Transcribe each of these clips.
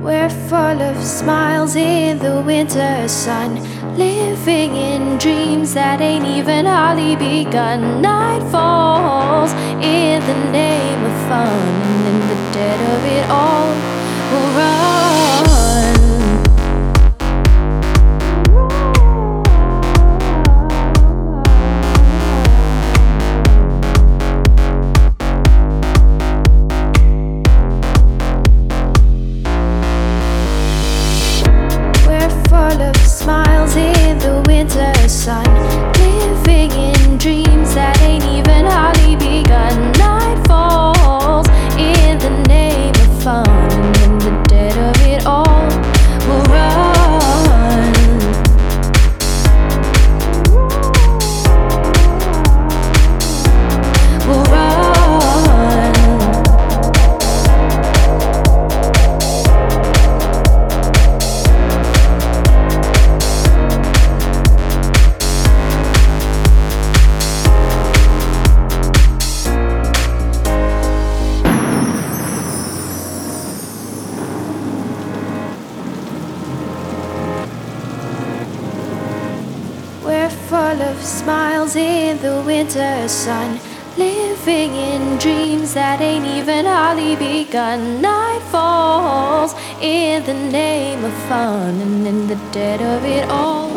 We're full of smiles in the winter sun, living in dreams that ain't even hardly begun. Night falls in the name of fun, and in the dead of it all, we'll run. Full of smiles in the winter sun, living in dreams that ain't even hardly begun. Night falls in the name of fun, and in the dead of it all, we'll run. We'll run. We're full of smiles in the winter sun, living in dreams that ain't even hardly begun. Night falls in the name of fun, and in the dead of it all.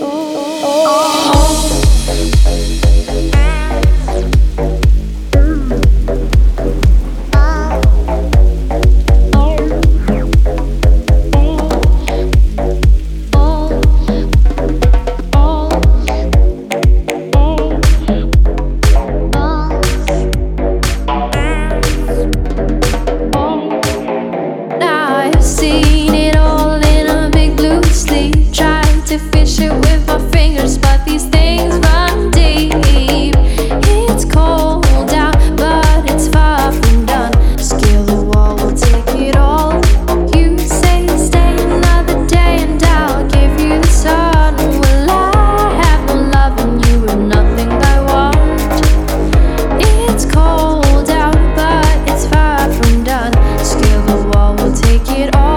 Seen it all in a big blue sleep, trying to fish it with my fingers, but these things run deep. It's cold out, but it's far from done. Scale the wall, we'll take it all. You say stay another day and I'll give you the sun. Well, I have no love and you have nothing I want. It's cold out, but it's far from done. Scale the wall, we'll take it all.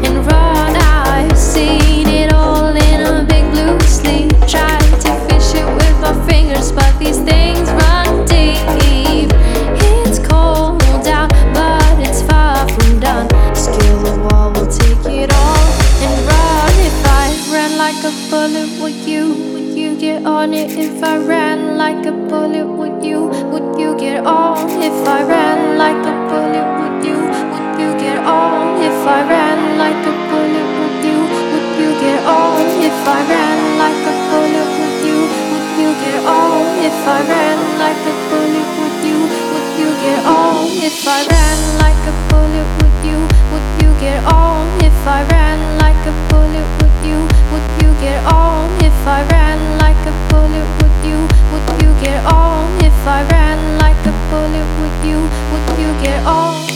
But these things run deep. It's cold out, but it's far from done. Scale the wall, we'll take it all and run. If I ran like a bullet, would you get on it? If I ran like a bullet, would you get on? If I ran like a bullet, would you get on? If I ran like a bullet, would you get on? If I ran like a bullet, would you get on? If I ran like a bullet, would you get on? If I ran like a bullet, would you get on? If I ran like a bullet, would you get on? If I ran like a bullet, would you get on? If I ran like a bullet, would you get on?